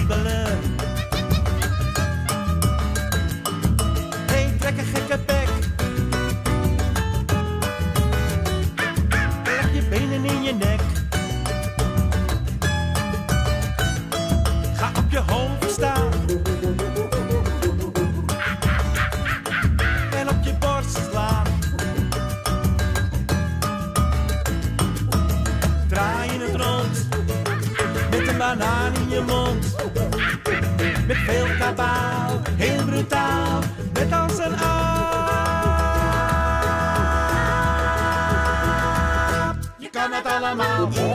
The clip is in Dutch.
kriebelen. Hey, trek een gekke bek. Leg je benen in je nek. Ga op je hoofd staan. En op je borst slaan. Draai je het rond. Met een banaan in je mond. Met veel kabaal. Heel brutaal. Net als een aap. Je kan het allemaal.